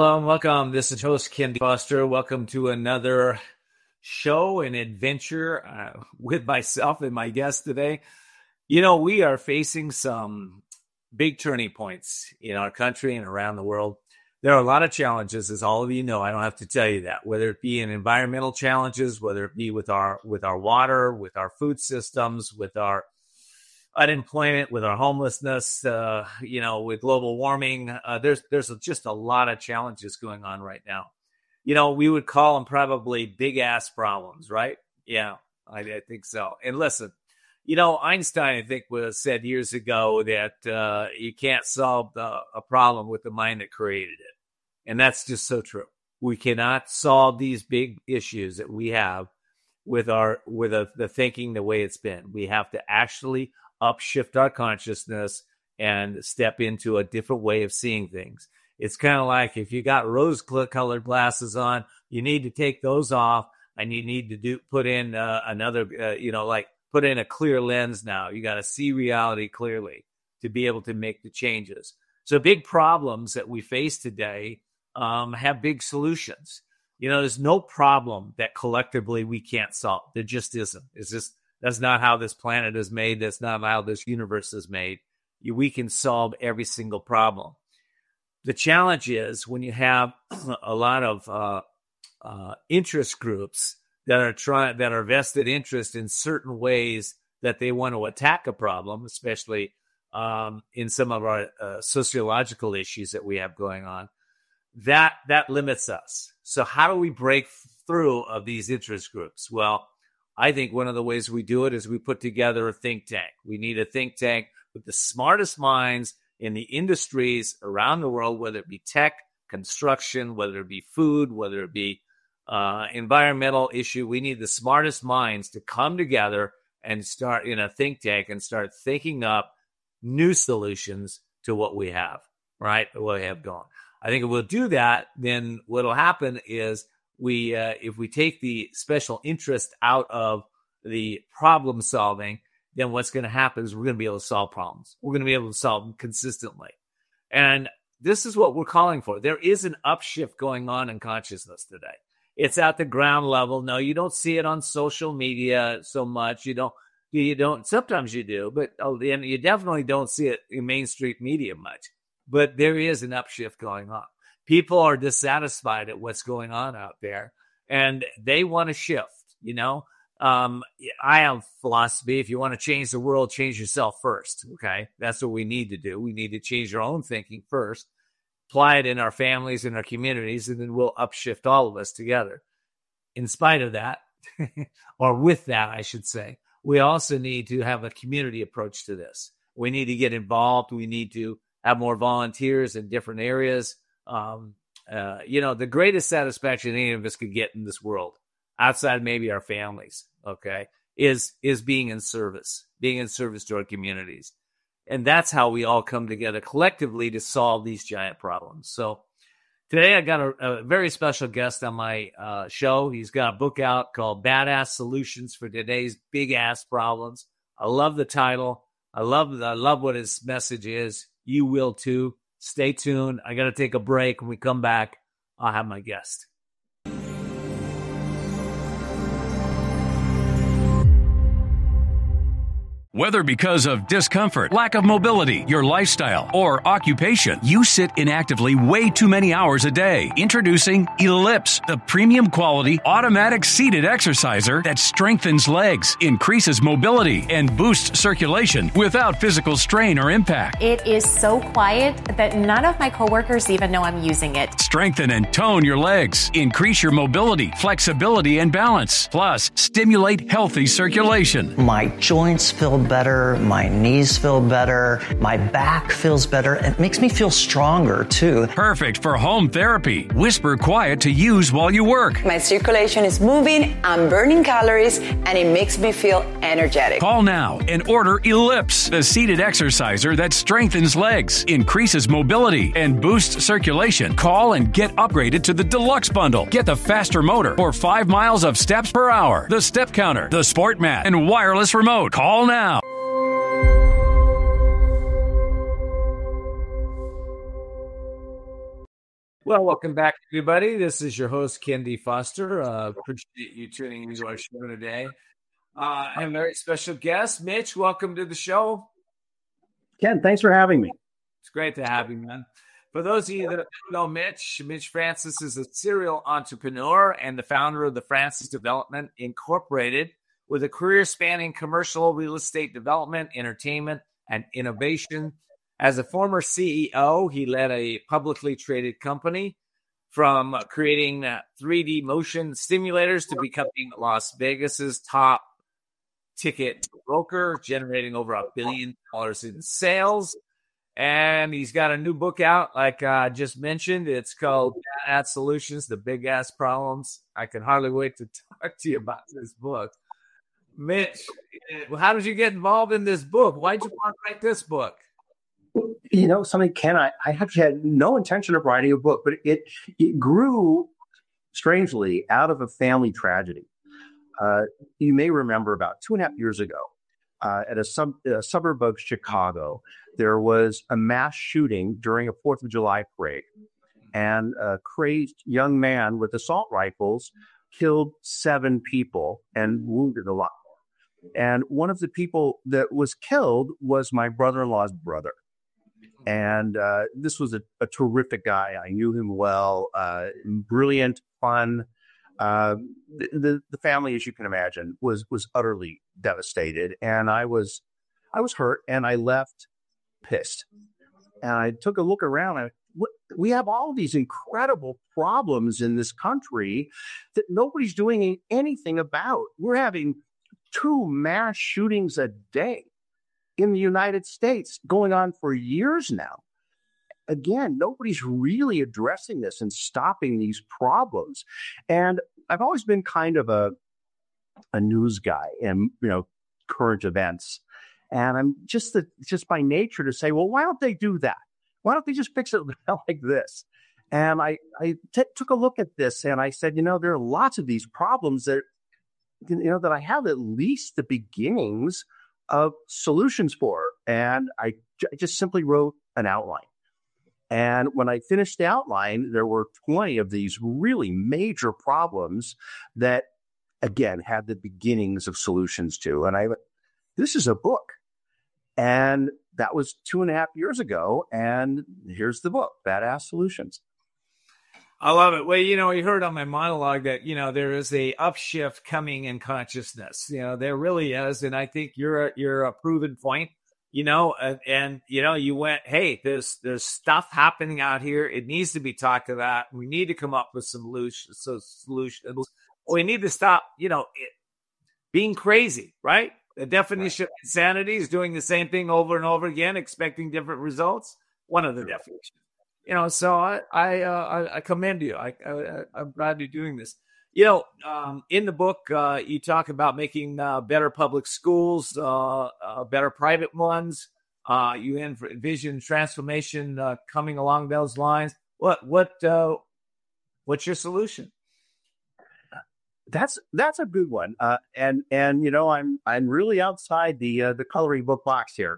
Hello and welcome. This is host Ken Foster. Welcome to another show and adventure with myself and my guest today. You know, we are facing some big turning points in our country and around the world. There are a lot of challenges, as all of you know. I don't have to tell you that, whether it be in environmental challenges, whether it be with our water, with our food systems, with our unemployment, with our homelessness, with global warming. There's just a lot of challenges going on right now. You know, we would call them probably big ass problems, right? Yeah, I think so. And listen, you know, Einstein, I think, said years ago that you can't solve a problem with the mind that created it. And that's just so true. We cannot solve these big issues that we have with the thinking the way it's been. We have to actually upshift our consciousness and step into a different way of seeing things. It's kind of like if you got rose-colored glasses on, you need to take those off, and you need to put in put in a clear lens now. You got to see reality clearly to be able to make the changes. So big problems that we face today have big solutions. You know, there's no problem that collectively we can't solve. There just isn't. That's not how this planet is made. That's not how this universe is made. We can solve every single problem. The challenge is when you have a lot of interest groups that are vested interest in certain ways that they want to attack a problem, especially in some of our sociological issues that we have going on. That limits us. So how do we break through of these interest groups? Well, I think one of the ways we do it is we put together a think tank. We need a think tank with the smartest minds in the industries around the world, whether it be tech, construction, whether it be food, whether it be environmental issue. We need the smartest minds to come together and start in a think tank and start thinking up new solutions to what we have, right? What we have going. I think if we'll do that, then what will happen is if we take the special interest out of the problem solving, then what's going to happen is we're going to be able to solve problems. We're going to be able to solve them consistently. And this is what we're calling for. There is an upshift going on in consciousness today. It's at the ground level. No, you don't see it on social media so much. You don't, sometimes you do, but and you definitely don't see it in mainstream media much. But there is an upshift going on. People are dissatisfied at what's going on out there, and they want to shift, you know. I have philosophy. If you want to change the world, change yourself first, okay? That's what we need to do. We need to change our own thinking first, apply it in our families, in our communities, and then we'll upshift all of us together. In spite of that, or with that, I should say, we also need to have a community approach to this. We need to get involved. We need to have more volunteers in different areas. The greatest satisfaction any of us could get in this world, outside maybe our families, okay, is being in service to our communities. And that's how we all come together collectively to solve these giant problems. So today I got a very special guest on my show. He's got a book out called Badass Solutions for Today's Big Ass Problems. I love the title. I love what his message is. You will too. Stay tuned. I got to take a break. When we come back, I'll have my guest. Whether because of discomfort, lack of mobility, your lifestyle, or occupation, you sit inactively way too many hours a day. Introducing Ellipse, the premium quality automatic seated exerciser that strengthens legs, increases mobility, and boosts circulation without physical strain or impact. It is so quiet that none of my coworkers even know I'm using it. Strengthen and tone your legs. Increase your mobility, flexibility, and balance. Plus, stimulate healthy circulation. My joints feel better, my knees feel better, my back feels better. It makes me feel stronger too. Perfect for home therapy. Whisper quiet to use while you work. My circulation is moving, I'm burning calories, and it makes me feel energetic. Call now and order Ellipse, the seated exerciser that strengthens legs, increases mobility, and boosts circulation. Call and get upgraded to the Deluxe Bundle. Get the faster motor or 5 miles of steps per hour, the step counter, the sport mat, and wireless remote. Call now. Well, welcome back, everybody. This is your host, Ken D. Foster. Appreciate you tuning into our show today. I have a very special guest, Mitch. Welcome to the show. Ken, thanks for having me. It's great to have you, man. For those of you that don't know Mitch Francis is a serial entrepreneur and the founder of the Francis Development Incorporated, with a career spanning commercial real estate development, entertainment, and innovation. As a former CEO, he led a publicly traded company from creating 3D motion simulators to becoming Las Vegas's top ticket broker, generating over $1 billion in sales. And he's got a new book out, like I just mentioned. It's called Bad Ass Solutions, The Big Ass Problems. I can hardly wait to talk to you about this book. Mitch, how did you get involved in this book? Why did you want to write this book? You know, something, Ken, I actually had no intention of writing a book, but it grew strangely out of a family tragedy. You may remember about 2.5 years ago, at a suburb of Chicago, there was a mass shooting during a 4th of July parade. And a crazed young man with assault rifles killed 7 people and wounded a lot more. And one of the people that was killed was my brother-in-law's brother. And this was a terrific guy. I knew him well, brilliant, fun. The family, as you can imagine, was utterly devastated. And I was hurt, and I left pissed. And I took a look around. We have all these incredible problems in this country that nobody's doing anything about. We're having 2 mass shootings a day in the United States going on for years now. Again, nobody's really addressing this and stopping these problems. And I've always been kind of a news guy in, current events. And I'm just by nature to say, well, why don't they do that? Why don't they just fix it like this? And I took a look at this and I said, there are lots of these problems that, that I have at least the beginnings of solutions for. And I just simply wrote an outline. And when I finished the outline, there were 20 of these really major problems that, again, had the beginnings of solutions to. And I went, this is a book. And that was 2.5 years ago. And here's the book, Bad Ass Solutions. I love it. Well, you heard on my monologue that, there is a upshift coming in consciousness. There really is. And I think you're a proven point, and you went, hey, there's stuff happening out here. It needs to be talked about. We need to come up with some solutions. We need to stop, being crazy, right? The definition of insanity is doing the same thing over and over again, expecting different results. One of the definitions. So I commend you. I'm glad you're doing this. In the book, you talk about making better public schools, better private ones. You envision transformation coming along those lines. What's your solution? That's a good one. And I'm really outside the coloring book box here.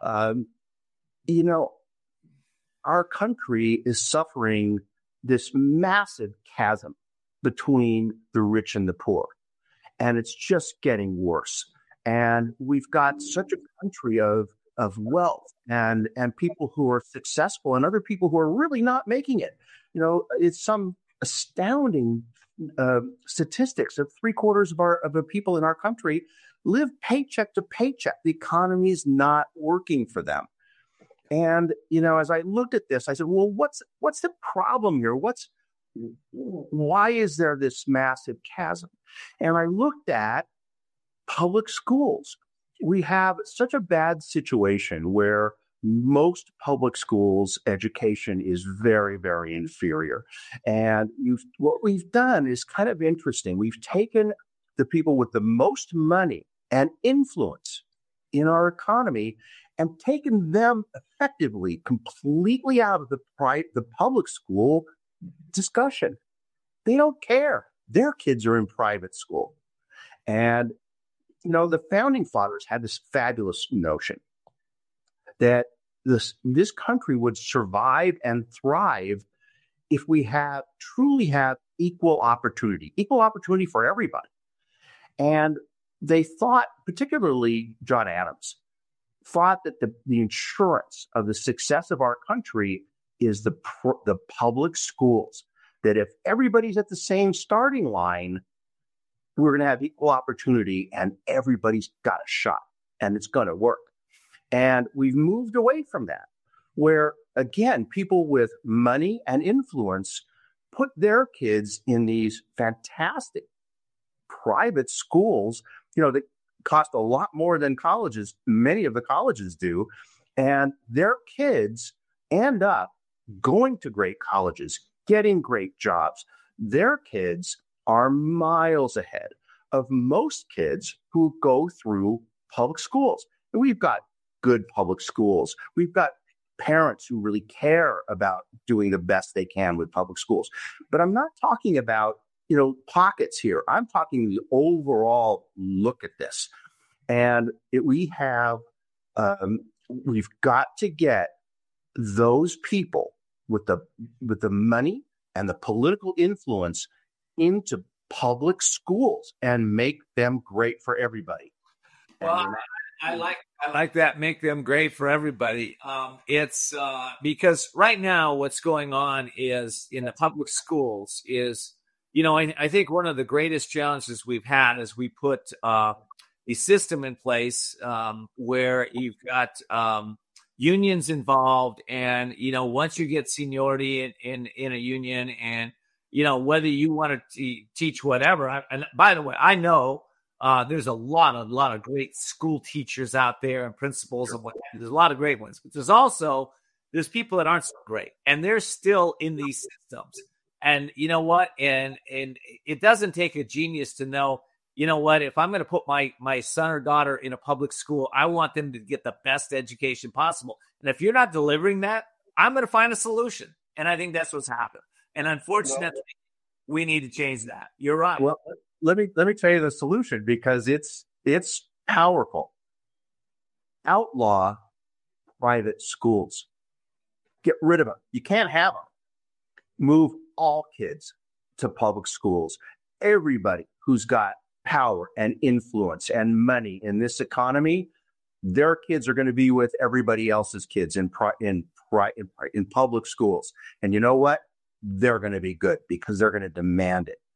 Our country is suffering this massive chasm between the rich and the poor, and it's just getting worse. And we've got such a country of wealth and people who are successful and other people who are really not making it. It's some astounding statistics of 3/4 of the people in our country live paycheck to paycheck. The economy is not working for them. And, as I looked at this, I said, well, what's the problem here? Why is there this massive chasm? And I looked at public schools. We have such a bad situation where most public schools education is very, very inferior. And what we've done is kind of interesting. We've taken the people with the most money and influence in our economy and taken them effectively completely out of the public school discussion. They don't care. Their kids are in private school. And, the founding fathers had this fabulous notion that this country would survive and thrive if we truly have equal opportunity for everybody. And they thought, particularly John Adams, thought that the insurance of the success of our country is the public schools. That if everybody's at the same starting line, we're going to have equal opportunity and everybody's got a shot and it's going to work. And we've moved away from that, where, again, people with money and influence put their kids in these fantastic private schools, that cost a lot more than colleges. Many of the colleges do. And their kids end up going to great colleges, getting great jobs. Their kids are miles ahead of most kids who go through public schools. And we've got good public schools. We've got parents who really care about doing the best they can with public schools. But I'm not talking about, pockets here. I'm talking the overall look at this. And we've got to get those people with the money and the political influence into public schools and make them great for everybody. Well, I like that. Make them great for everybody. It's because right now what's going on is in the public schools is, I think one of the greatest challenges we've had is we put a system in place where you've got unions involved, and once you get seniority in a union, and whether you want to teach whatever. And by the way, I know there's a lot of great school teachers out there and principals and what. There's a lot of great ones, but there's people that aren't so great, and they're still in these systems. And you know what? And it doesn't take a genius to know. You know what? If I'm going to put my son or daughter in a public school, I want them to get the best education possible. And if you're not delivering that, I'm going to find a solution. And I think that's what's happened. And unfortunately, we need to change that. You're right. Well, let me tell you the solution, because it's powerful. Outlaw private schools. Get rid of them. You can't have them. Move all kids to public schools. Everybody who's got power and influence and money in this economy, their kids are going to be with everybody else's kids in public schools. And you know what? They're going to be good because they're going to demand it.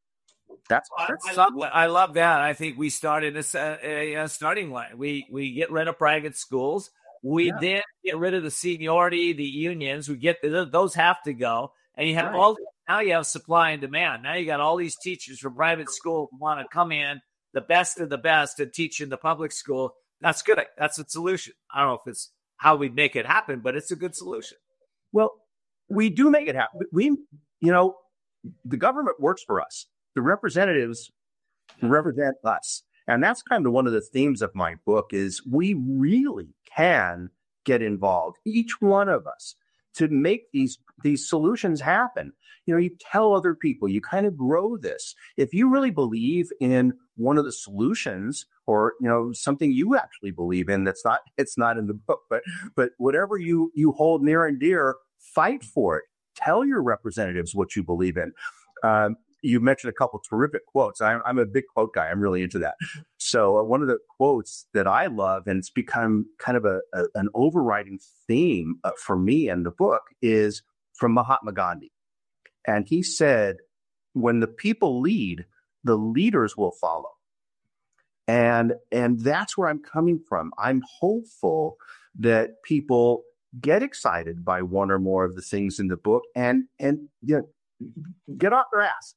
I love that. I think we started a starting line. We get rid of private schools. We then get rid of the seniority, the unions. We get those have to go. And you have now you have supply and demand. Now you got all these teachers from private school who want to come in, the best of the best, and teach in the public school. That's good. That's a solution. I don't know if it's how we make it happen, but it's a good solution. Well, we do make it happen. The government works for us. The representatives represent us. And that's kind of one of the themes of my book is we really can get involved, each one of us, to make these solutions happen. You tell other people, you kind of grow this. If you really believe in one of the solutions, or something you actually believe in it's not in the book, but whatever you hold near and dear, fight for it. Tell your representatives what you believe in. You mentioned a couple terrific quotes. I'm a big quote guy. I'm really into that. So one of the quotes that I love, and it's become kind of an overriding theme for me in the book, is from Mahatma Gandhi. And he said, when the people lead, the leaders will follow. And that's where I'm coming from. I'm hopeful that people get excited by one or more of the things in the book and get off their ass,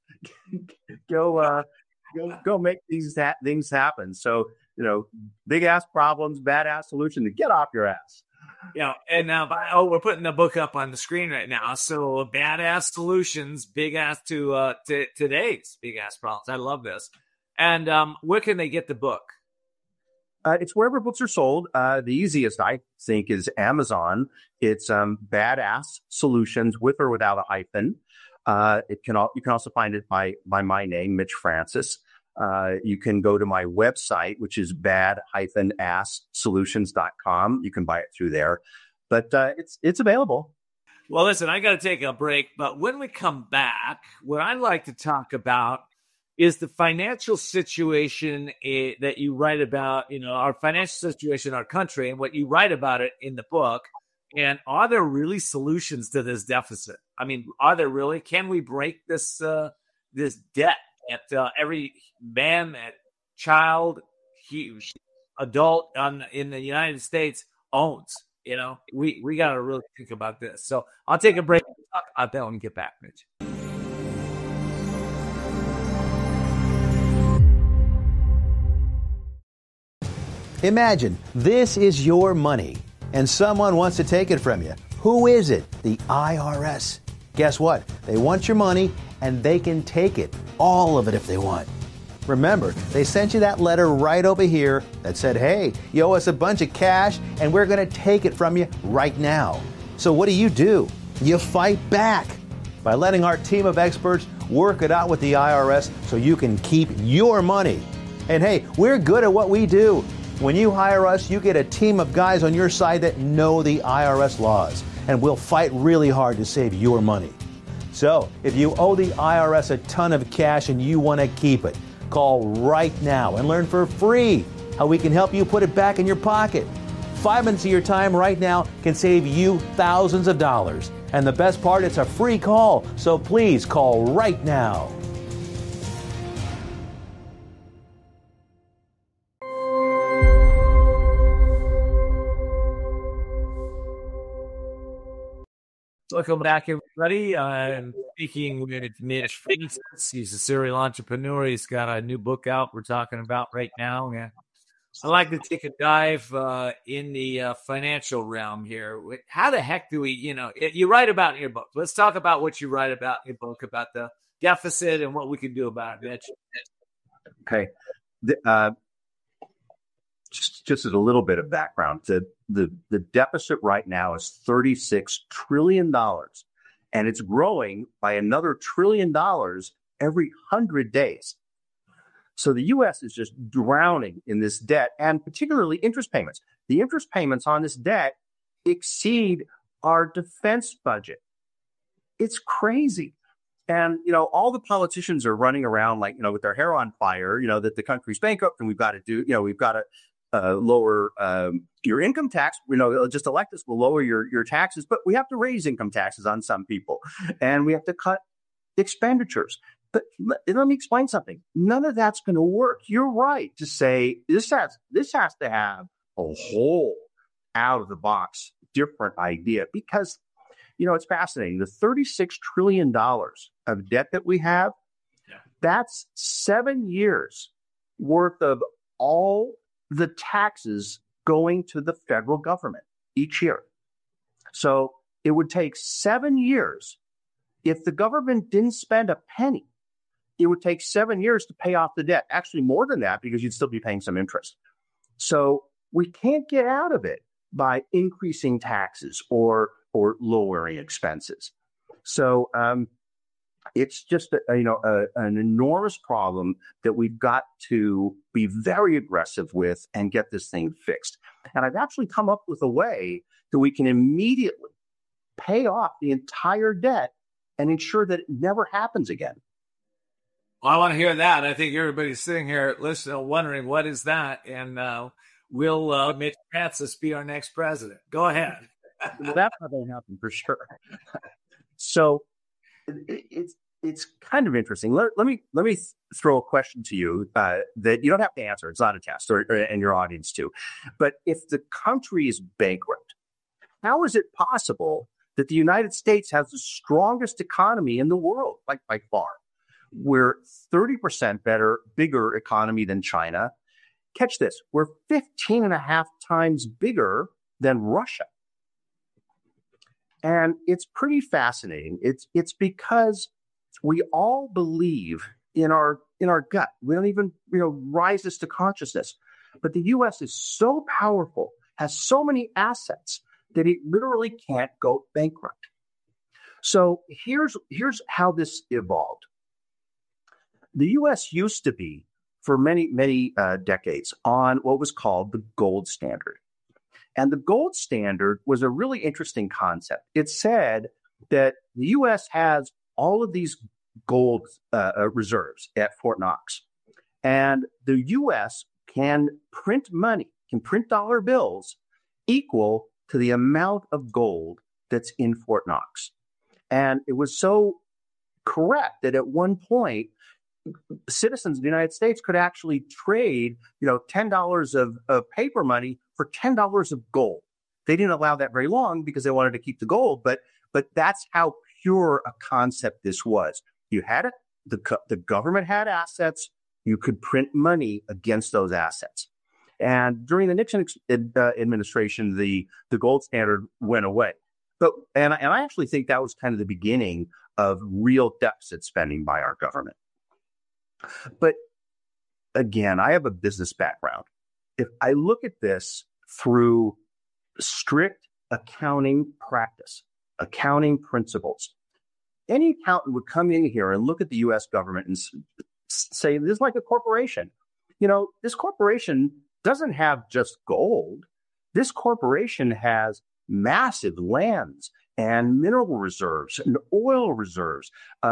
go make these things happen. So, big ass problems, bad ass solution, to get off your ass. And now, we're putting the book up on the screen right now. So badass solutions, big ass to today's big ass problems. I love this. And where can they get the book? It's wherever books are sold. The easiest, I think, is Amazon. It's Badass Solutions, with or without a hyphen. You can also find it by my name, Mitch Francis. You can go to my website, which is bad-asssolutions.com. You can buy it through there, but it's available. Well, listen, I got to take a break, but when we come back, what I'd like to talk about is the financial situation that you write about, our financial situation in our country and what you write about it in the book. And are there really solutions to this deficit? I mean, are there really? Can we break this debt that every man, child, adult in the United States owns? We got to really think about this. So I'll take a break and talk about that when we get back, Mitch. Imagine this is your money and someone wants to take it from you. Who is it? The IRS. Guess what? They want your money and they can take it, all of it if they want. Remember, they sent you that letter right over here that said, hey, you owe us a bunch of cash and we're going to take it from you right now. So what do? You fight back by letting our team of experts work it out with the IRS so you can keep your money. And hey, we're good at what we do. When you hire us, you get a team of guys on your side that know the IRS laws, and we'll fight really hard to save your money. So, if you owe the IRS a ton of cash and you want to keep it, call right now and learn for free how we can help you put it back in your pocket. 5 minutes of your time right now can save you thousands of dollars. And the best part, it's a free call, so please call right now. Welcome back, everybody. I'm speaking with Mitch Francis. He's a serial entrepreneur. He's got a new book out we're talking about right now. And I'd like to take a dive in the financial realm here. How the heck do we, you write about in your book. Let's talk about what you write about in your book about the deficit and what we can do about it, Mitch. Okay. Just as a little bit of background, the deficit right now is $36 trillion, and it's growing by another $1 trillion every 100 days. So the U.S. is just drowning in this debt, and particularly interest payments. The interest payments on this debt exceed our defense budget. It's crazy. And, all the politicians are running around like, with their hair on fire, that the country's bankrupt and we've got to lower your income tax. Just elect us, we'll lower your taxes, but we have to raise income taxes on some people and we have to cut expenditures. But let me explain something. None of that's going to work. You're right to say this has to have a whole out of the box different idea because, it's fascinating. The $36 trillion of debt that we have, that's 7 years worth of all the taxes going to the federal government each year. So it would take 7 years. If the government didn't spend a penny, it would take 7 years to pay off the debt. Actually, more than that, because you'd still be paying some interest. So we can't get out of it by increasing taxes or lowering expenses. So it's just an enormous problem that we've got to be very aggressive with and get this thing fixed. And I've actually come up with a way that we can immediately pay off the entire debt and ensure that it never happens again. Well, I want to hear that. I think everybody's sitting here listening, wondering what is that, and will Mitch Francis be our next president? Go ahead. Well, that's not going to happen for sure. So it's kind of interesting. Let me throw a question to you that you don't have to answer. It's not a test, and your audience too. But if the country is bankrupt, how is it possible that the United States has the strongest economy in the world, like by far? We're 30% bigger economy than China. Catch this. We're 15.5 times bigger than Russia. And it's pretty fascinating. It's because we all believe in our gut. We don't even rise this to consciousness. But the U.S. is so powerful, has so many assets that it literally can't go bankrupt. So here's how this evolved. The U.S. used to be, for many decades, on what was called the gold standard. And the gold standard was a really interesting concept. It said that the U.S. has all of these gold reserves at Fort Knox, and the U.S. can print money, can print dollar bills equal to the amount of gold that's in Fort Knox. And it was so correct that at one point, citizens of the United States could actually trade, $10 of paper money for $10 of gold. They didn't allow that very long because they wanted to keep the gold, but that's how pure a concept this was. You had it, the government had assets, you could print money against those assets. And during the Nixon administration, the gold standard went away. And I actually think that was kind of the beginning of real deficit spending by our government. But again, I have a business background. If I look at this through strict accounting practice, accounting principles, any accountant would come in here and look at the U.S. government and say, this is like a corporation. This corporation doesn't have just gold. This corporation has massive lands and mineral reserves and oil reserves,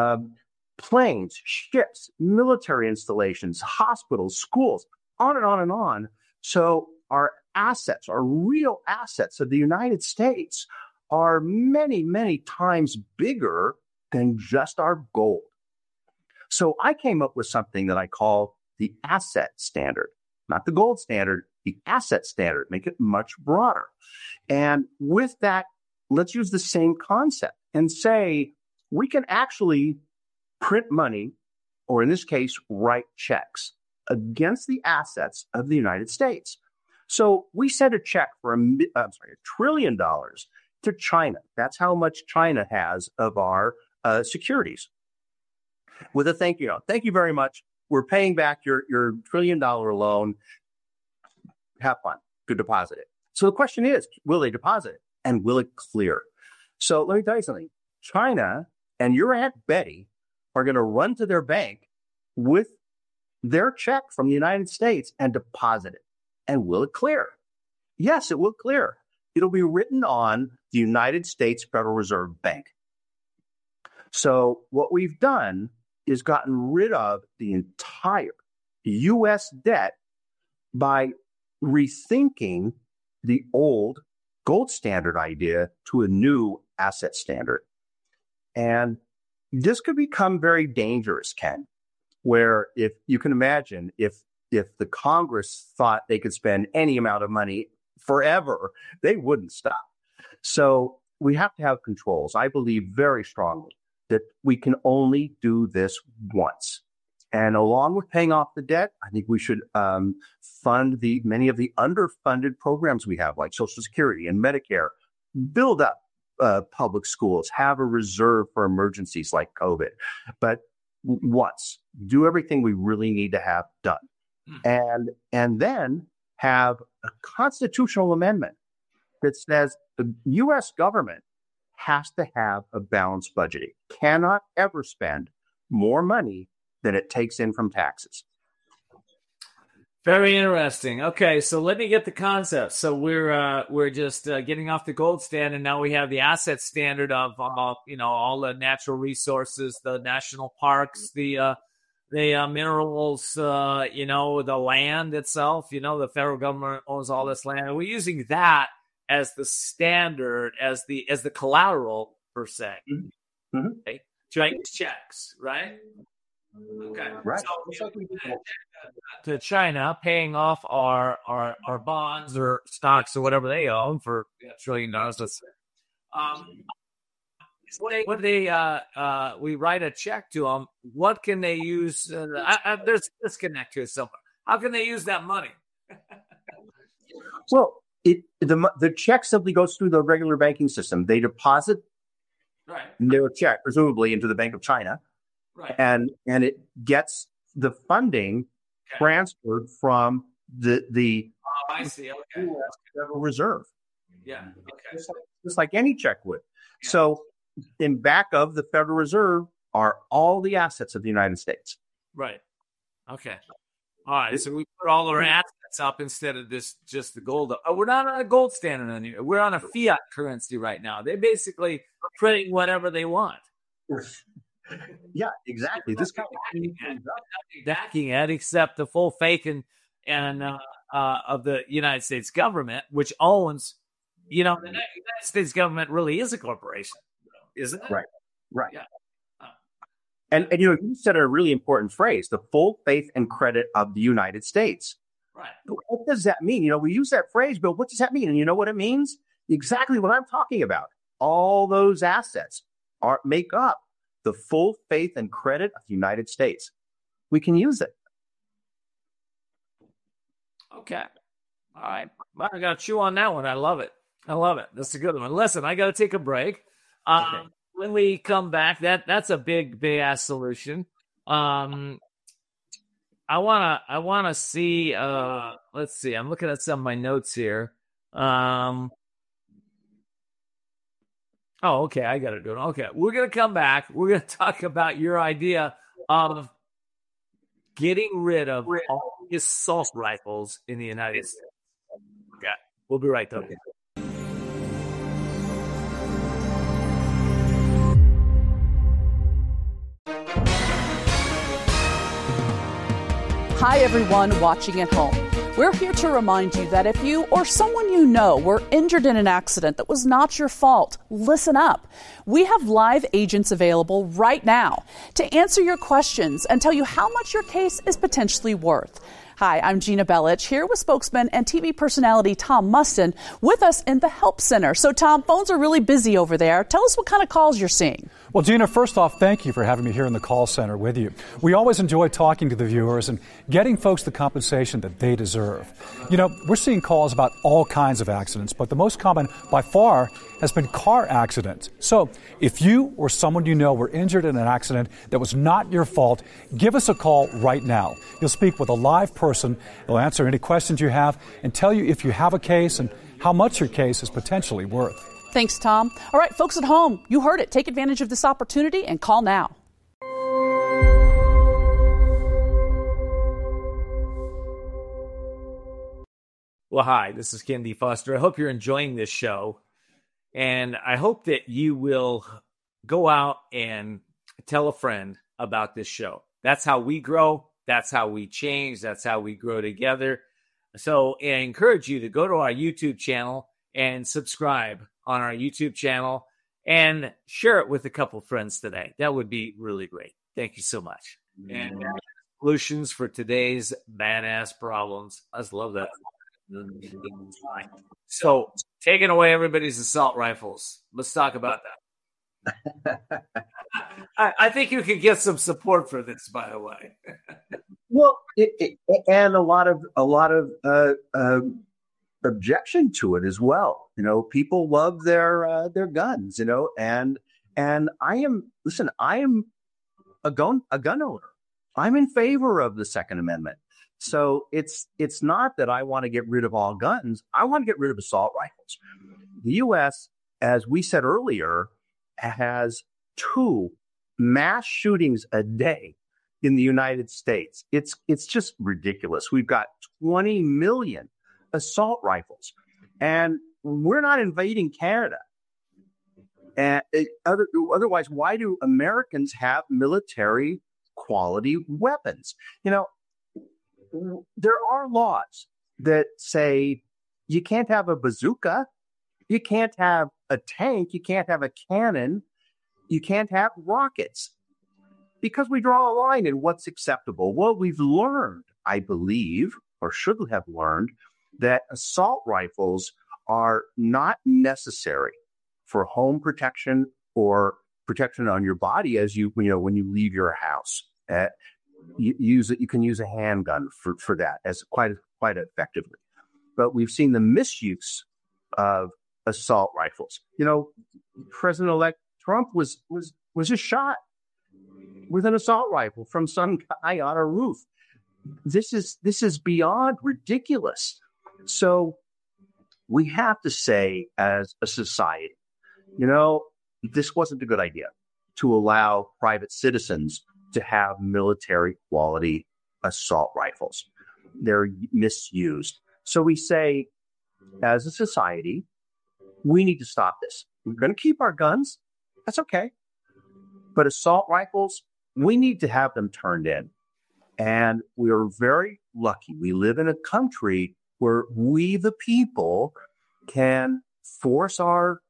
planes, ships, military installations, hospitals, schools, on and on and on. So our assets, our real assets of the United States are many, many times bigger than just our gold. So I came up with something that I call the asset standard, not the gold standard, the asset standard, make it much broader. And with that, let's use the same concept and say we can actually print money, or in this case, write checks against the assets of the United States. So we sent a check for $1 trillion to China. That's how much China has of our securities. With a thank you note. Thank you very much. We're paying back your $1 trillion loan. Have fun. Good, deposit it. So the question is, will they deposit it? And will it clear? So let me tell you something. China and your Aunt Betty are going to run to their bank with their check from the United States and deposit it. And will it clear? Yes, it will clear. It'll be written on the United States Federal Reserve Bank. So what we've done is gotten rid of the entire U.S. debt by rethinking the old gold standard idea to a new asset standard. And this could become very dangerous, Ken, where if you can imagine, if the Congress thought they could spend any amount of money forever, they wouldn't stop. So we have to have controls. I believe very strongly that we can only do this once. And along with paying off the debt, I think we should fund many of the underfunded programs we have, like Social Security and Medicare, build up public schools, have a reserve for emergencies like COVID. But once, do everything we really need to have done. And then have a constitutional amendment that says the U.S. government has to have a balanced budget. It cannot ever spend more money than it takes in from taxes. Very interesting. Okay, so let me get the concept. So we're just getting off the gold standard, and now we have the asset standard of all the natural resources, the national parks, the minerals, the land itself. The federal government owns all this land, and we're using that as the standard, as the collateral per se. Mm-hmm. Okay? Joint checks, right? Okay. Right. So to China, paying off our bonds or stocks or whatever they own for $1 trillion. Let's say. We write a check to them. What can they use? There's a disconnect here somewhere. How can they use that money? Well, the check simply goes through the regular banking system. They deposit their check, presumably, into the Bank of China. Right. And it gets the funding transferred from the I see. Okay. US Federal Reserve. Yeah. Okay. Just like any check would. Yeah. So in back of the Federal Reserve are all the assets of the United States. Right. Okay. All right. So we put all our assets up instead of just the gold. We're not on a gold standard anymore. We're on a fiat currency right now. They basically printing whatever they want. Yeah, exactly. This kind of backing it, except the full faith and of the United States government, which owns, the United States government really is a corporation, isn't it? Right. Yeah. And you said a really important phrase: the full faith and credit of the United States. Right. What does that mean? We use that phrase, but what does that mean? And you know what it means? Exactly what I'm talking about. All those assets make up the full faith and credit of the United States. We can use it. Okay. All right. Well, I got to chew on that one. I love it. That's a good one. Listen, I got to take a break. Okay. When we come back, that's a big ass solution. I wanna see. Let's see. I'm looking at some of my notes here. Oh, okay. I got to do it. Okay, we're gonna come back. We're gonna talk about your idea of getting rid of all the assault rifles in the United States. Okay, we'll be right there. Hi, everyone watching at home. We're here to remind you that if you or someone you know were injured in an accident that was not your fault, listen up. We have live agents available right now to answer your questions and tell you how much your case is potentially worth. Hi, I'm Gina Bellich, here with spokesman and TV personality Tom Mustin with us in the Help Center. So, Tom, phones are really busy over there. Tell us what kind of calls you're seeing. Well, Gina, first off, thank you for having me here in the call center with you. We always enjoy talking to the viewers and getting folks the compensation that they deserve. We're seeing calls about all kinds of accidents, but the most common by far has been car accidents. So if you or someone you know were injured in an accident that was not your fault, give us a call right now. You'll speak with a live person. They'll answer any questions you have and tell you if you have a case and how much your case is potentially worth. Thanks, Tom. All right, folks at home, you heard it. Take advantage of this opportunity and call now. Well, hi, this is Ken D. Foster. I hope you're enjoying this show. And I hope that you will go out and tell a friend about this show. That's how we grow. That's how we change. That's how we grow together. So I encourage you to go to our YouTube channel and subscribe on our YouTube channel and share it with a couple friends today. That would be really great. Thank you so much. And solutions for today's badass problems. I just love that. So, taking away everybody's assault rifles. Let's talk about that. I think you could get some support for this, by the way. Well, and a lot of objection to it as well. People love their guns. And I am a gun owner. I'm in favor of the Second Amendment. So it's not that I want to get rid of all guns. I want to get rid of assault rifles. The U.S., as we said earlier, has 2 mass shootings a day in the United States. It's just ridiculous. We've got 20 million assault rifles, and we're not invading Canada. And otherwise, why do Americans have military quality weapons? There are laws that say you can't have a bazooka, you can't have a tank, you can't have a cannon, you can't have rockets, because we draw a line in what's acceptable. Well, we've learned, I believe, or should have learned, that assault rifles are not necessary for home protection or protection on your body as when you leave your house. You can use a handgun for that as quite effectively. But we've seen the misuse of assault rifles. President-elect Trump was just shot with an assault rifle from some guy on a roof. This is beyond ridiculous. So we have to say, as a society, this wasn't a good idea to allow private citizens to have military quality assault rifles. They're misused. So we say, as a society, we need to stop this. We're going to keep our guns, That's okay. But assault rifles, we need to have them turned in. And we are very lucky. We live in a country where we, the people, can force our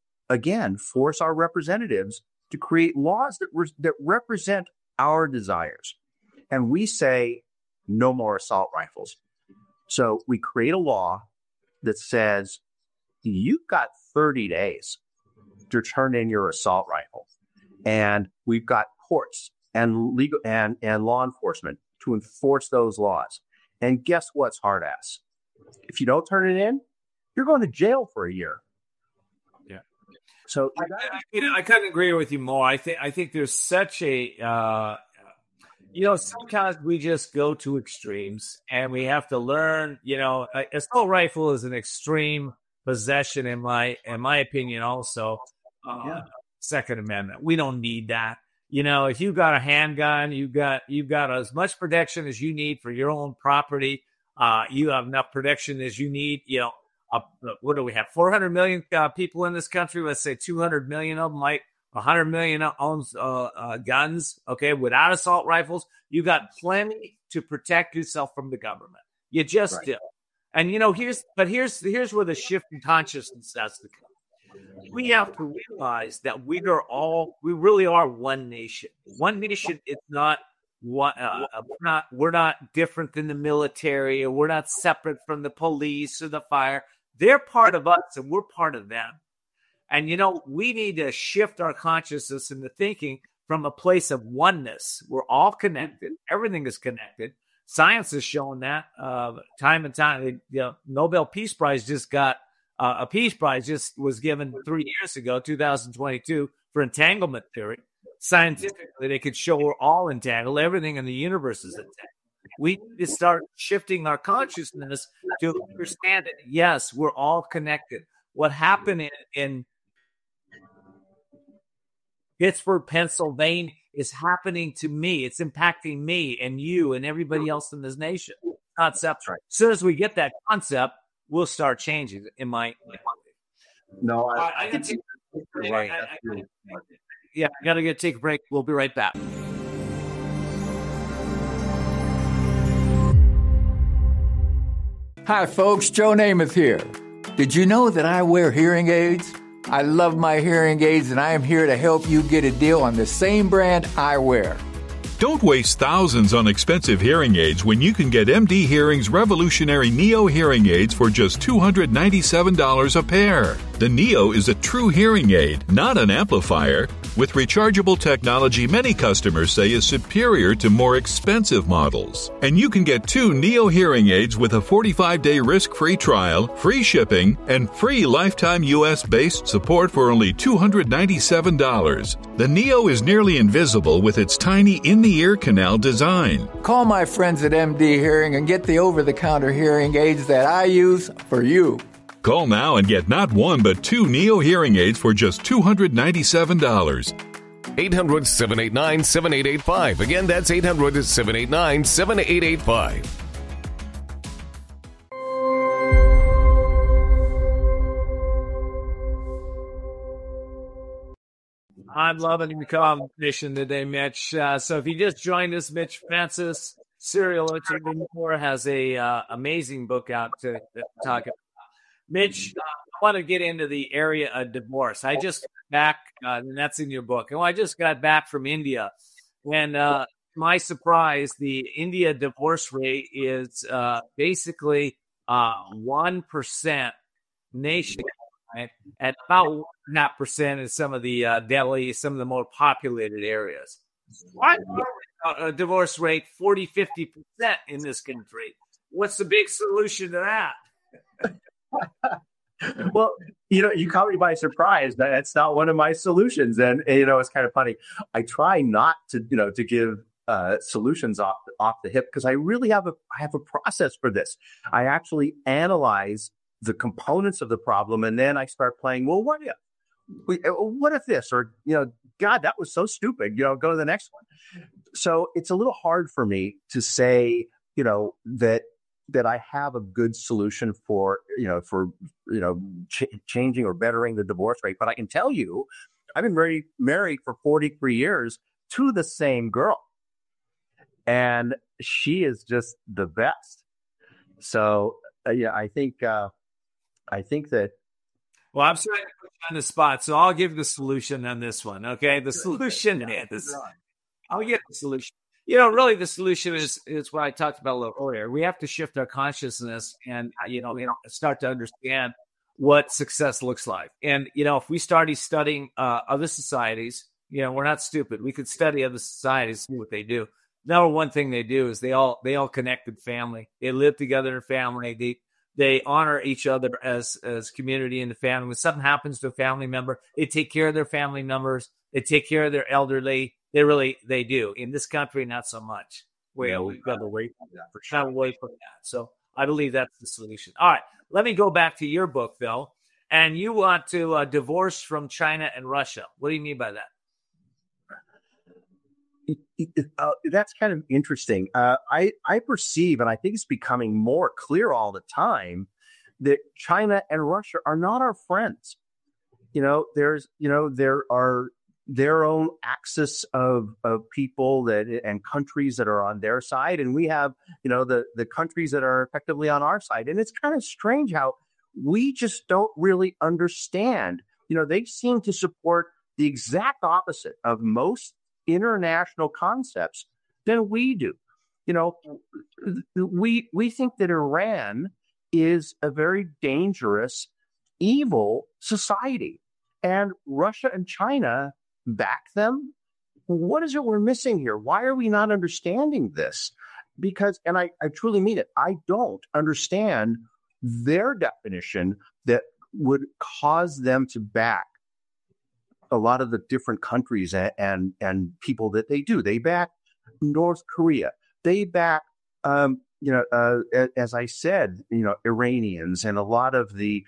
representatives to create laws that represent our desires. And we say, no more assault rifles. So we create a law that says, you've got 30 days to turn in your assault rifle. And we've got courts and legal and law enforcement to enforce those laws. And guess what's hard ass? If you don't turn it in, you're going to jail for a year. Yeah. So I couldn't agree with you more. I think there's such a sometimes we just go to extremes, and we have to learn. Assault rifle is an extreme possession in my opinion. Also, Second Amendment. We don't need that. If you've got a handgun, you've got as much protection as you need for your own property. You have enough protection as you need. What do we have? 400 million people in this country. Let's say 200 million of them, like 100 million owns guns. Okay, without assault rifles, you got plenty to protect yourself from the government. You just do. And here's where the shift in consciousness has to come. We have to realize that we really are one nation. One nation. It's not what we're not different than the military, or we're not separate from the police or the fire. They're part of us, and we're part of them. And we need to shift our consciousness into thinking from a place of oneness. We're all connected. Everything is connected. Science has shown that time and time. The Nobel Peace Prize just got. A Peace Prize just was given 3 years ago, 2022, for entanglement theory. Scientifically, they could show we're all entangled. Everything in the universe is entangled. We need to start shifting our consciousness to understand it. Yes, we're all connected. What happened in Pittsburgh, Pennsylvania is happening to me. It's impacting me and you and everybody else in this nation. Concept. As soon as we get that concept, we'll start changing in my. No, I got to take a break. We'll be right back. Hi, folks. Joe Namath here. Did you know that I wear hearing aids? I love my hearing aids, and I am here to help you get a deal on the same brand I wear. Don't waste thousands on expensive hearing aids when you can get MD Hearing's revolutionary Neo hearing aids for just $297 a pair. The Neo is a true hearing aid, not an amplifier. With rechargeable technology many customers say is superior to more expensive models. And you can get 2 Neo hearing aids with a 45-day risk-free trial, free shipping, and free lifetime U.S.-based support for only $297. The Neo is nearly invisible with its tiny in-the-ear canal design. Call my friends at MD Hearing and get the over-the-counter hearing aids that I use for you. Call now and get not 1 but 2 Neo hearing aids for just $297. 800-789-7885. Again, that's 800-789-7885. I'm loving the conversation today, Mitch. So if you just joined us, Mitch Francis, serial entrepreneur, has a amazing book out to talk about. Mitch, I want to get into the area of divorce. I just got back, and that's in your book. And I just got back from India. And to my surprise, the India divorce rate is basically 1% nationwide, at about 0.5% in some of the Delhi, some of the more populated areas. Why a divorce rate 40-50% in this country? What's the big solution to that? Well, you caught me by surprise. That's not one of my solutions. And, it's kind of funny. I try not to give solutions off the hip, because I really have a process for this. I actually analyze the components of the problem, and then I start playing, well, what if this, or, God, that was so stupid, go to the next one. So it's a little hard for me to say, that I have a good solution for changing or bettering the divorce rate. But I can tell you I've been married for 43 years to the same girl. And she is just the best. So, I think that. Well, I'm sorry to put you on the spot, so I'll give the solution on this one. Okay, the solution is I'll get the solution. Really, the solution is what I talked about a little earlier. We have to shift our consciousness and start to understand what success looks like. And if we started studying other societies, we're not stupid. We could study other societies, see what they do. Number one thing they do is they all connected family. They live together in family. They honor each other as community in the family. When something happens to a family member, they take care of their family members. They take care of their elderly. They do. In this country, not so much. We've got to wait for that. For sure. Away from that. So I believe that's the solution. All right, let me go back to your book, though. And you want to divorce from China and Russia. What do you mean by that? That's kind of interesting. I perceive, and I think it's becoming more clear all the time, that China and Russia are not our friends. There are their own axis of people and countries that are on their side, and we have the countries that are effectively on our side. And it's kind of strange how we just don't really understand. They seem to support the exact opposite of most international concepts than we do. We think that Iran is a very dangerous, evil society, and Russia and China back them. What is it we're missing here? Why are we not understanding this? Because, and I truly mean it, I don't understand their definition that would cause them to back a lot of the different countries and people that they do. They back North Korea. They back, as I said, Iranians and a lot of the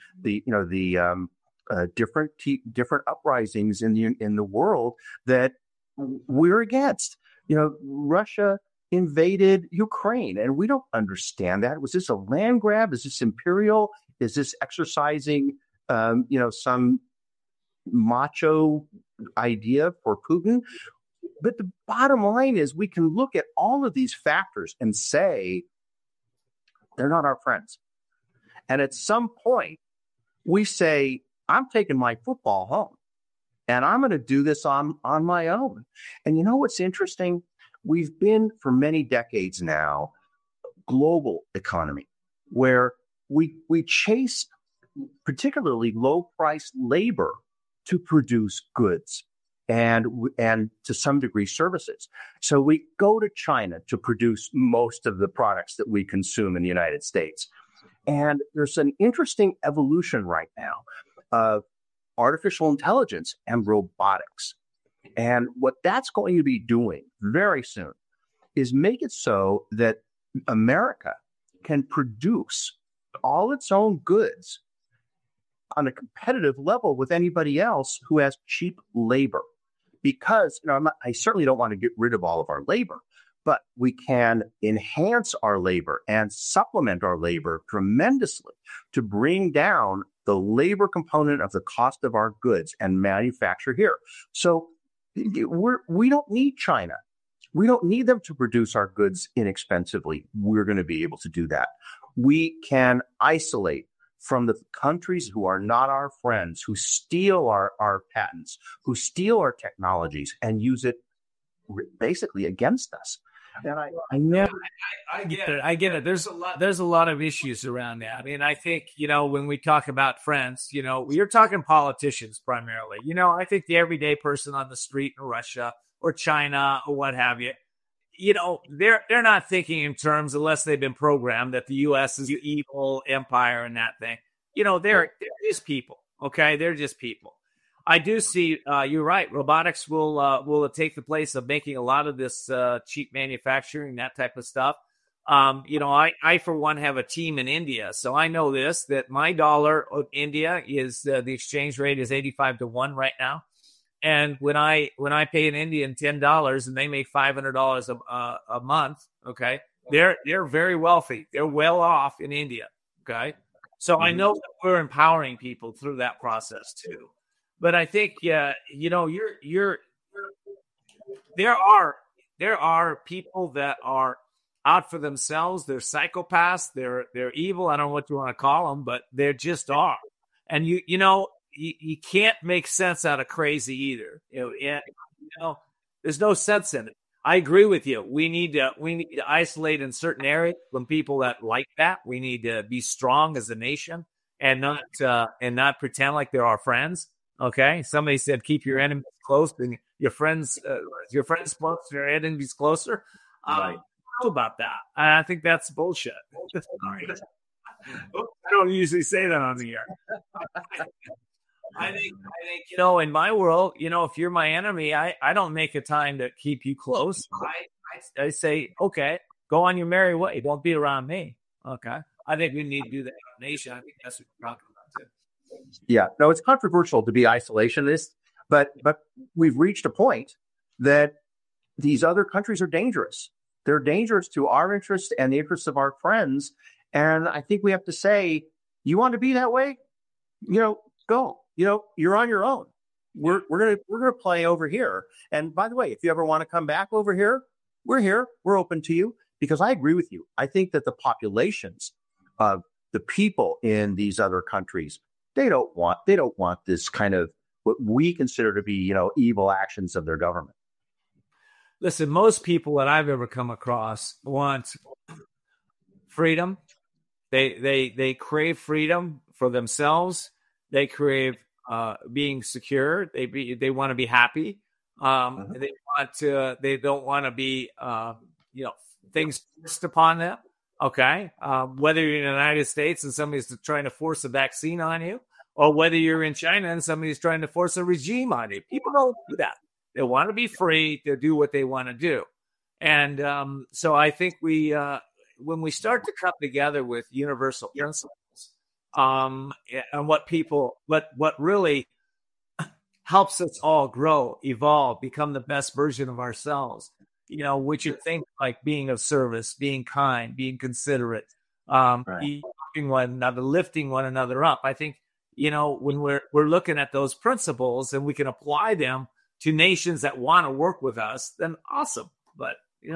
different uprisings in the world that we're against. Russia invaded Ukraine, and we don't understand that. Was this a land grab? Is this imperial? Is this exercising, some macho idea for Putin? But the bottom line is we can look at all of these factors and say they're not our friends. And at some point, we say, I'm taking my football home and I'm going to do this on my own. And what's interesting? We've been for many decades now, global economy, where we chase particularly low-priced labor to produce goods and to some degree services. So we go to China to produce most of the products that we consume in the United States. And there's an interesting evolution right now of artificial intelligence and robotics. And what that's going to be doing very soon is make it so that America can produce all its own goods on a competitive level with anybody else who has cheap labor. Because I certainly don't want to get rid of all of our labor, but we can enhance our labor and supplement our labor tremendously to bring down the labor component of the cost of our goods and manufacture here. So we don't need China. We don't need them to produce our goods inexpensively. We're going to be able to do that. We can isolate from the countries who are not our friends, who steal our patents, who steal our technologies and use it basically against us. And I get it. There's a lot of issues around that. I mean, I think, when we talk about friends, you're talking politicians primarily. I think the everyday person on the street in Russia or China or what have you, they're not thinking in terms, unless they've been programmed, that the U.S. is the evil empire and that thing. They're just people. Okay, they're just people. I do see. You're right. Robotics will take the place of making a lot of this cheap manufacturing, that type of stuff. I for one have a team in India, so I know this, that my dollar of India is the exchange rate is 85 to 1 right now. And when I pay an Indian $10 and they make $500 a month, okay, they're very wealthy. They're well off in India, okay. So I know that we're empowering people through that process too. But I think, there are people that are out for themselves. They're psychopaths. They're evil. I don't know what you want to call them, but they just are. And you can't make sense out of crazy either. There's no sense in it. I agree with you. We need to isolate in certain areas from people that like that. We need to be strong as a nation and not pretend like they're our friends. Okay. Somebody said, keep your enemies close and your friends close, your enemies closer. Right. I don't know about that. I think that's bullshit. I don't usually say that on the air. I think, in my world, if you're my enemy, I don't make a time to keep you close. I say, okay, go on your merry way. Don't be around me. Okay. I think we need to do that in the nation. I think that's what we're talking about too. Yeah. No, it's controversial to be isolationist, but we've reached a point that these other countries are dangerous. They're dangerous to our interests and the interests of our friends. And I think we have to say, you want to be that way? Go. You're on your own. We're gonna play over here. And by the way, if you ever want to come back over here, we're here. We're open to you, because I agree with you. I think that the populations of the people in these other countries, they don't want this kind of what we consider to be, evil actions of their government. Listen, most people that I've ever come across want freedom. They crave freedom for themselves. They crave being secure. They want to be happy. They don't want to be things forced upon them. Okay, whether you're in the United States and somebody's trying to force a vaccine on you, or whether you're in China and somebody's trying to force a regime on you, people don't do that. They want to be free to do what they want to do, and so I think when we start to come together with universal principles. And what really helps us all grow, evolve, become the best version of ourselves, which you think like being of service, being kind, being considerate, helping one another, lifting one another up. I think, when we're looking at those principles and we can apply them to nations that want to work with us, then awesome. But,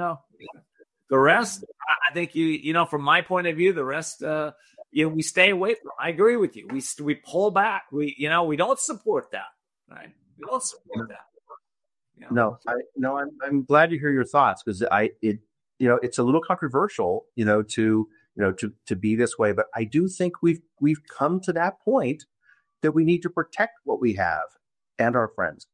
the rest, I think, from my point of view, the rest, we stay away from. I agree with you. We pull back. We don't support that. Right? We don't support that. No, I'm glad to hear your thoughts, because it's a little controversial, to be this way, but I do think we've come to that point that we need to protect what we have and our friends.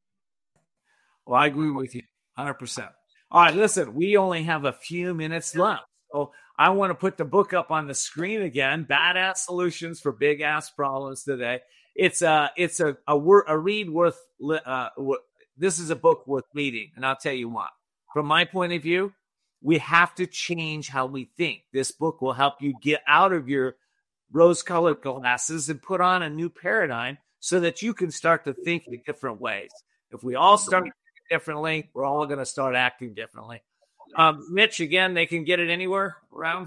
Well, I agree with you 100%. All right, listen, we only have a few minutes left. So I want to put the book up on the screen again. Badass Solutions for Big Ass Problems Today. It's a read worth. This is a book worth reading, and I'll tell you what. From my point of view, we have to change how we think. This book will help you get out of your rose-colored glasses and put on a new paradigm so that you can start to think in different ways. If we all start thinking differently, we're all going to start acting differently. Mitch, again, they can get it anywhere around?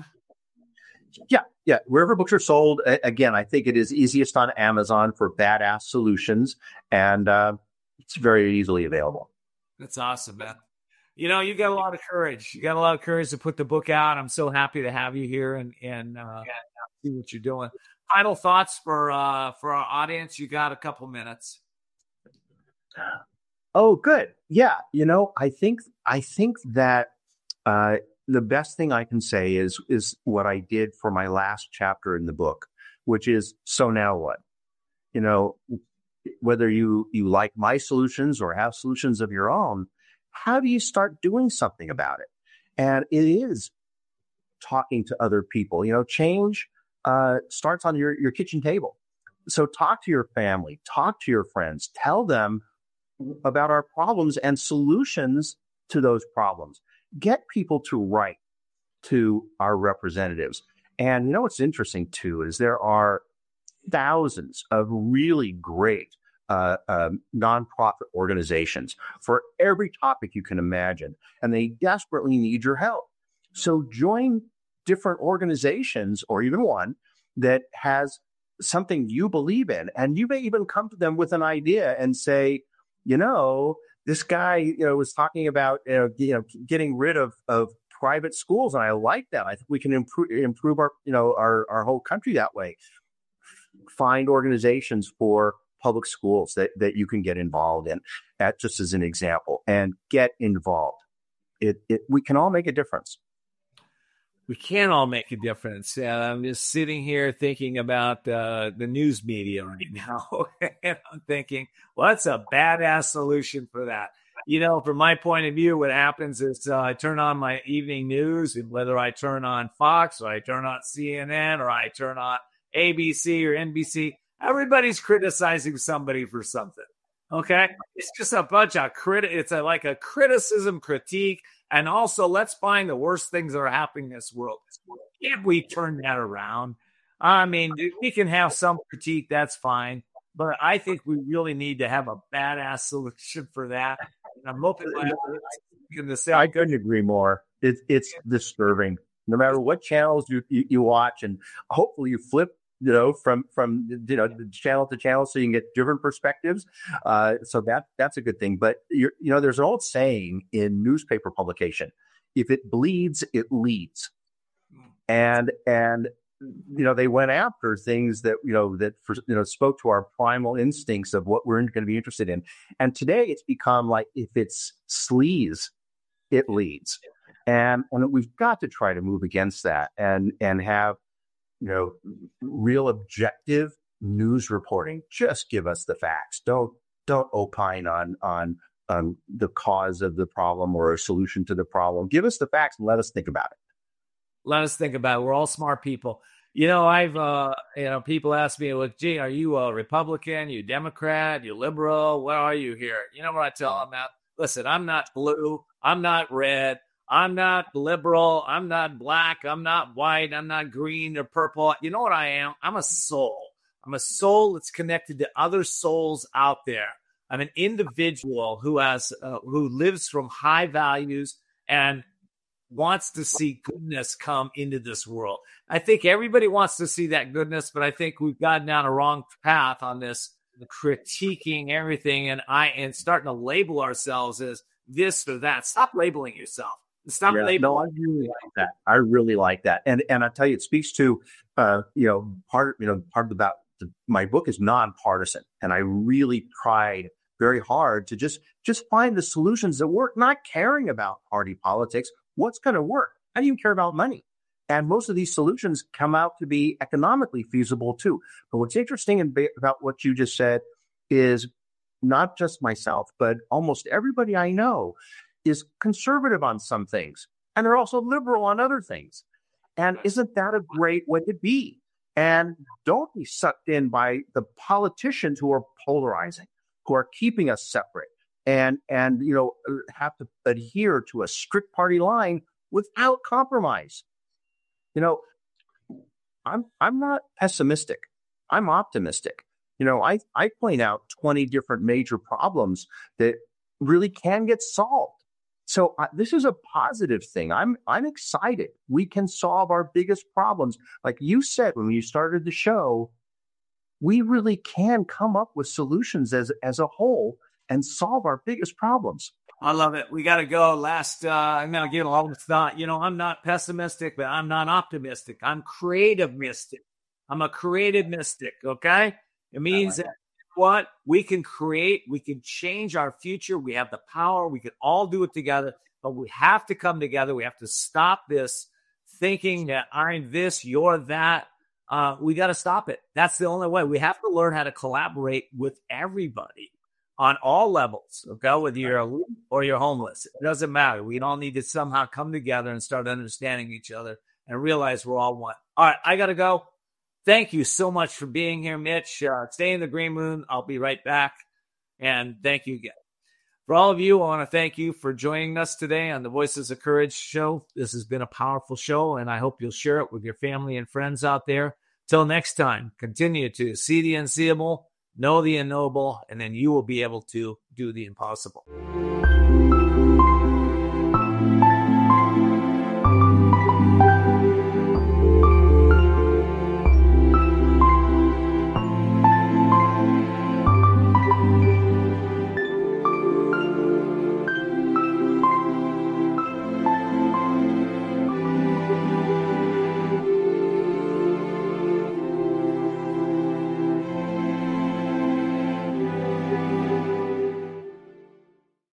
Yeah. Wherever books are sold. Again, I think it is easiest on Amazon for Badass Solutions, and it's very easily available. That's awesome, man. You got a lot of courage. You got a lot of courage to put the book out. I'm so happy to have you here and see what you're doing. Final thoughts for our audience. You got a couple minutes. Oh, good. Yeah. I think that the best thing I can say is what I did for my last chapter in the book, which is, so now what? Whether you like my solutions or have solutions of your own, how do you start doing something about it? And it is talking to other people. Change starts on your kitchen table. So talk to your family, talk to your friends, tell them about our problems and solutions to those problems. Get people to write to our representatives. And what's interesting too is there are thousands of really great nonprofit organizations for every topic you can imagine, and they desperately need your help. So join different organizations, or even one that has something you believe in. And you may even come to them with an idea and say, this guy, was talking about, getting rid of private schools. And I like that. I think we can improve our whole country that way. Find organizations for public schools that you can get involved in, just as an example, and get involved. We can all make a difference. We can all make a difference. I'm just sitting here thinking about the news media right now. And I'm thinking, what's a badass solution for that? From my point of view, what happens is I turn on my evening news, and whether I turn on Fox or I turn on CNN or I turn on ABC or NBC, everybody's criticizing somebody for something. Okay? It's just a bunch of it's like a criticism, critique. And also, let's find the worst things that are happening in this world. Can't we turn that around? I mean, we can have some critique, that's fine. But I think we really need to have a badass solution for that. And I'm hoping I couldn't agree more. It's disturbing. No matter what channels you watch, and hopefully you flip, from the channel to channel, so you can get different perspectives. So that's a good thing. But there's an old saying in newspaper publication: if it bleeds, it leads. And they went after things that spoke to our primal instincts of what we're going to be interested in. And today it's become like, if it's sleaze, it leads. And we've got to try to move against that and have real objective news reporting. Just give us the facts. Don't opine on the cause of the problem or a solution to the problem. Give us the facts and let us think about it. Let us think about it. We're all smart people. I've people ask me, well, gee, are you a Republican? You Democrat? You liberal? What are you here? You know what I tell them? Listen, I'm not blue. I'm not red. I'm not liberal. I'm not black. I'm not white. I'm not green or purple. You know what I am? I'm a soul. I'm a soul that's connected to other souls out there. I'm an individual who lives from high values and wants to see goodness come into this world. I think everybody wants to see that goodness, but I think we've gotten down a wrong path on this, critiquing everything and starting to label ourselves as this or that. Stop labeling yourself. Stop labeling. No, I really like that. I really like that. And I tell you, it speaks to, part about my book is nonpartisan. And I really tried very hard to just find the solutions that work, not caring about party politics. What's going to work? I don't even care about money. And most of these solutions come out to be economically feasible too. But what's interesting about what you just said is not just myself, but almost everybody I know is conservative on some things. And they're also liberal on other things. And isn't that a great way to be? And don't be sucked in by the politicians who are polarizing, who are keeping us separate and have to adhere to a strict party line without compromise. I'm not pessimistic. I'm optimistic. I point out 20 different major problems that really can get solved. So this is a positive thing. I'm excited. We can solve our biggest problems. Like you said when you started the show, we really can come up with solutions as a whole and solve our biggest problems. I love it. We got to go. I'm going to give a lot of thought. I'm not pessimistic, but I'm not optimistic. I'm creative mystic. I'm a creative mystic. Okay. It means that what we can create, we can change our future. We have the power. We can all do it together, but we have to come together. We have to stop this thinking that I'm this, you're that. We got to stop it. That's the only way. We have to learn how to collaborate with everybody on all levels. Okay, whether you're elite or you're homeless, it doesn't matter. We all need to somehow come together and start understanding each other and realize we're all one. All right, I got to go. Thank you so much for being here, Mitch. Stay in the green room. I'll be right back. And thank you again. For all of you, I want to thank you for joining us today on the Voices of Courage show. This has been a powerful show, and I hope you'll share it with your family and friends out there. Till next time, continue to see the unseeable, know the unknowable, and then you will be able to do the impossible.